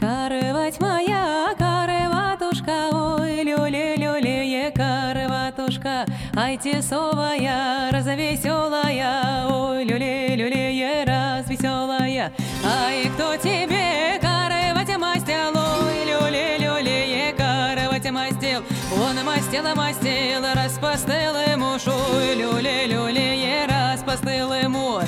Карывать моя карыватушка, ой, люле-люле, карыватушка, ай, тесовая, развеселая, ой, люле-люле, развеселая. Ай, кто тебе карывать мастил, ой, люле-люле, карывать мастил. Он мастил, распостыл муж, ой, люле-люле, распостыл муж.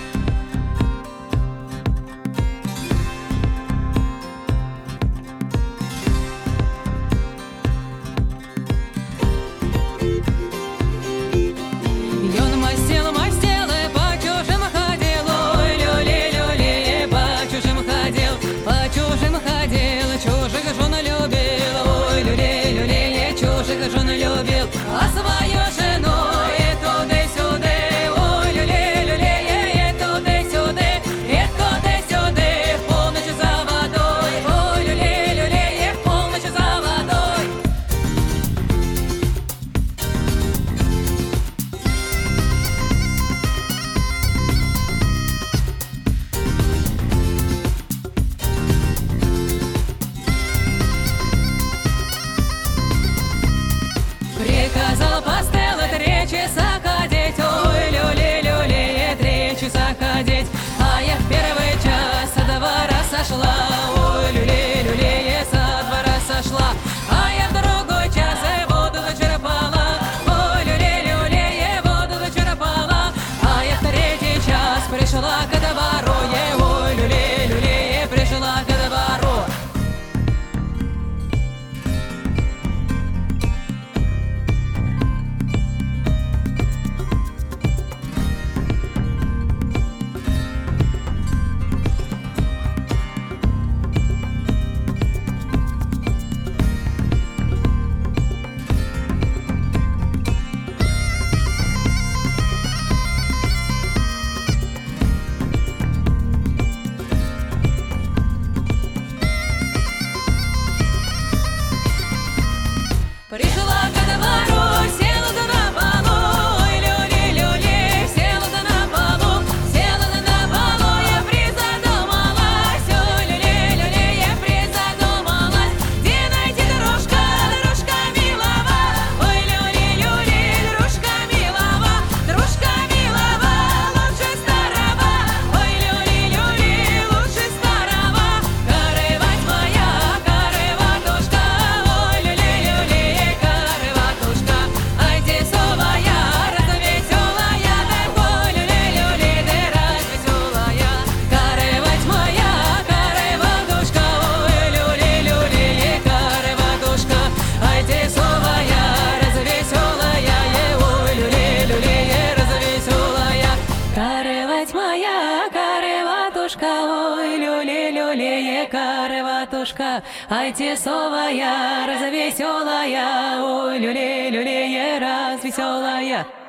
Жен любил, а свою жену и туды-сюды, ой, люле-люле, и туды-сюды, и туды-сюды, в полночь за водой, ой, люле-люле, в полночь за водой. Приказал постелы 3 часа ходить, ой, люле-люле, 3 часа ходить. А я в первый час со двора сошла, ой, люле-люле, со двора сошла. А я в другой час воду зачерпала, ой, люле-люле, воду зачерпала. А я в 3-й час пришла ко двору, ой, люле-люле, пришла ко двору. Пришла ко двору, села на полу, ой, люле-люле, села на полу, я призадумалась, ой, люле-люле, я призадумалась, где найти дружка, дружка милого, ой, люле-люле, дружка милого, лучше старого, ой, люле-люле, лучше старого. Карывать моя карыватушка, ой, люле-люле, карыватушка, ай, тесовая, развеселая, ой, люле-люле, развеселая. Карывать моя карыватушка, ой, люле-люле, карыватушка, ай, тесовая, развеселая, ой, люле-люле, развеселая. Карывать моя карыватушка, ой, люле-люле, карыватушка, ай, тесовая, развеселая, ой, люле-люле, развеселая.